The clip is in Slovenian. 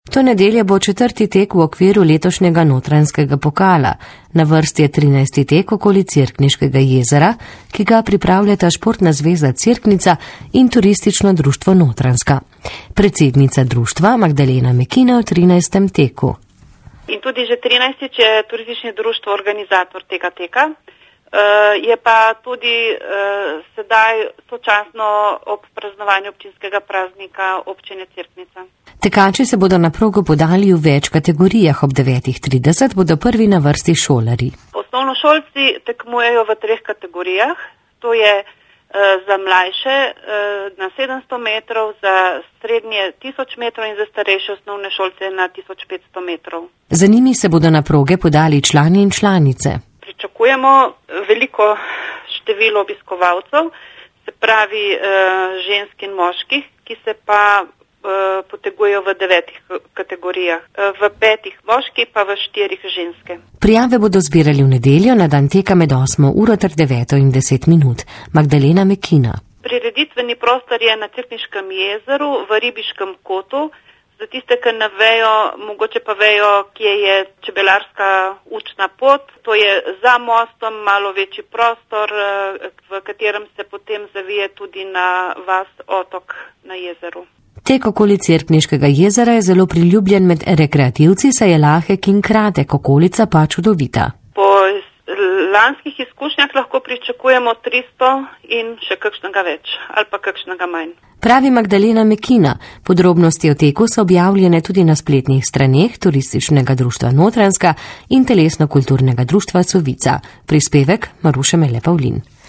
To nedeljo bo 4. tek v okviru letošnjega Notranjskega pokala. Na vrsti je 13. tek okoli Cerkniškega jezera, ki ga pripravljata Športna zveza Cerknica in Turistično društvo Notranjska. Predsednica društva Magdalena Mekina o 13. teku. In tudi že 13. je turistično društvo organizator tega teka. Je pa tudi sedaj sočasno ob praznovanju občinskega praznika občine Cerknica. Tekači se bodo na progo podali v več kategorijah. Ob 9:30 bodo prvi na vrsti šolarji. Osnovnošolci tekmujejo v 3 kategorijah. To je za mlajše na 700 metrov, za srednje 1000 metrov in za starejše osnovne šolce na 1500 metrov. Za njimi se bodo na proge podali člani in članice. Pričakujemo veliko število obiskovalcev, se pravi žensk in moških, ki se pa potegujejo v 9 kategorijah. V 5 moški pa v 4 ženske. Prijave bodo zbirali v nedeljo na dan teka med 8 uro ter 9 in 10 minut. Magdalena Mekina. Prireditveni prostor je na Cerkniškem jezeru v Ribiškem kotu. Za tiste, ki ne vejo, mogoče pa vejo, kje je čebelarska učna pot. To je za mostom malo večji prostor, v katerem se potem zavije tudi na vas otok na jezeru. Tek okoli Cerkniškega jezera je zelo priljubljen med rekreativci, saj je lahek in kratek, okolica pa čudovita. Po lanskih izkušnjah lahko pričakujemo 300 in še kakšnega več ali pa kakšnega manj. Pravi Magdalena Mekina. Podrobnosti o teku so objavljene tudi na spletnih straneh Turističnega društva Notranjska in Telesno-kulturnega društva Sovica. Prispevek Maruše Mele Pavlin.